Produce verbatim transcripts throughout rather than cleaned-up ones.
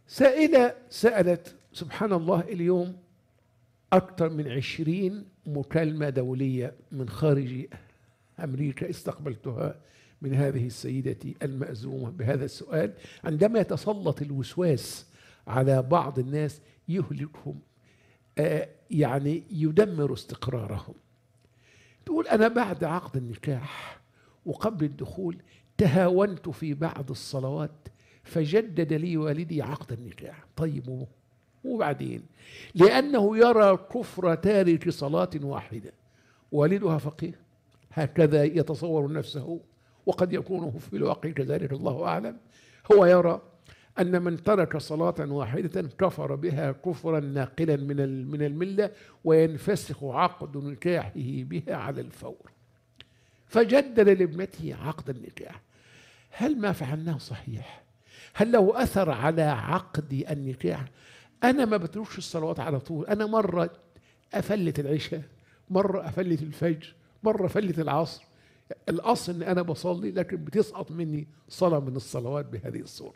سائلة سألت سبحان الله اليوم أكثر من عشرين مكالمة دولية من خارج أمريكا استقبلتها من هذه السيدة المأزومة بهذا السؤال، عندما يتسلط الوسواس على بعض الناس يهلكهم، آه يعني يدمر استقرارهم. تقول أنا بعد عقد النكاح وقبل الدخول تهاونت في بعض الصلوات فجدد لي والدي عقد النكاح. طيب وبعدين؟ لأنه يرى كفر تارك صلاة واحدة. والدها فقيه هكذا يتصور نفسه، وقد يكون في الواقع كذلك، الله أعلم. هو يرى أن من ترك صلاة واحدة كفر بها كفرا ناقلا من من الملة، وينفسخ عقد نكاحه بها على الفور. فجدد لابنته عقد النكاح. هل ما فعلناه صحيح؟ هل له أثر على عقد النكاح؟ أنا ما بتركش الصلوات على طول، أنا مرة أفلت العشاء، مرة أفلت الفجر، مرة أفلت العصر. الأصل أن أنا بصلي، لكن بتسقط مني صلاة من الصلوات بهذه الصورة.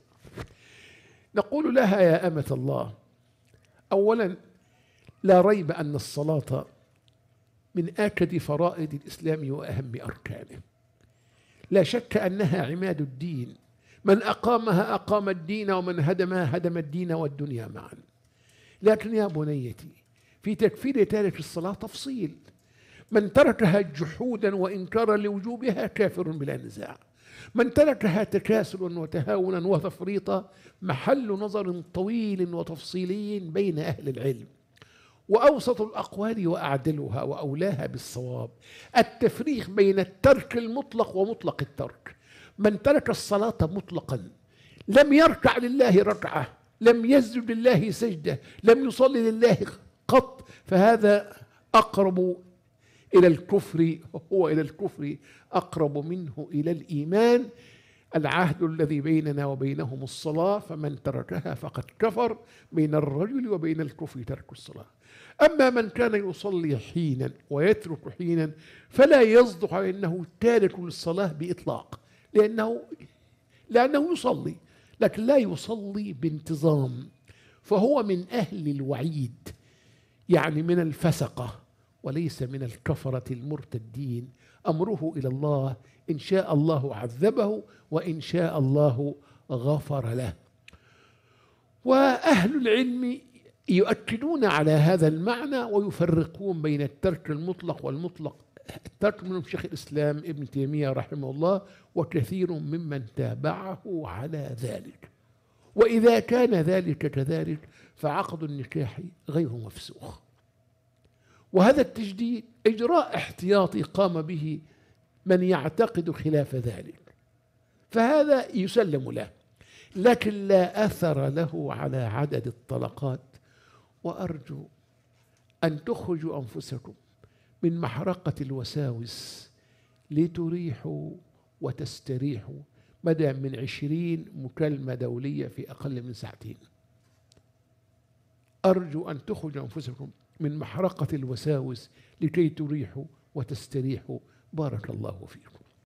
نقول لها يا أمة الله، أولا لا ريب أن الصلاة من آكد فرائض الإسلام وأهم أركانه، لا شك أنها عماد الدين، من أقامها أقام الدين، ومن هدمها هدم الدين والدنيا معا. لكن يا بنيتي، في تكفير تارك الصلاة تفصيل. من تركها جحودا وإنكارا لوجوبها كافر بلا نزاع، من تركها تكاسلا وتهاونا وتفريطا محل نظر طويل وتفصيلي بين أهل العلم. وأوسط الأقوال وأعدلها وأولاها بالصواب التفريق بين الترك المطلق ومطلق الترك. من ترك الصلاة مطلقا، لم يركع لله ركعة، لم يسجد لله سجدة، لم يصلي لله قط، فهذا أقرب إلى الكفر، هو إلى الكفر أقرب منه إلى الإيمان. العهد الذي بيننا وبينهم الصلاة، فمن تركها فقد كفر. بين الرجل وبين الكفر ترك الصلاة. أما من كان يصلي حينا ويترك حينا فلا يصدق على أنه تارك للصلاة بإطلاق، لأنه لأنه يصلي لكن لا يصلي بانتظام، فهو من أهل الوعيد، يعني من الفسقة وليس من الكفرة المرتدين. أمره إلى الله، إن شاء الله عذبه وإن شاء الله غفر له. وأهل العلم يؤكدون على هذا المعنى ويفرقون بين الترك المطلق والمطلق. الترك من شيخ الإسلام ابن تيمية رحمه الله وكثير ممن تابعه على ذلك. وإذا كان ذلك كذلك فعقد النكاح غير مفسوخ. وهذا التجديد إجراء احتياطي قام به من يعتقد خلاف ذلك، فهذا يسلم له، لكن لا أثر له على عدد الطلقات. وأرجو أن تخرجوا أنفسكم من محرقة الوساوس لتريحوا وتستريحوا بدءا من عشرين مكالمة دولية في أقل من ساعتين. أرجو أن تخرجوا أنفسكم من محرقة الوساوس لكي تريحوا وتستريحوا. بارك الله فيكم.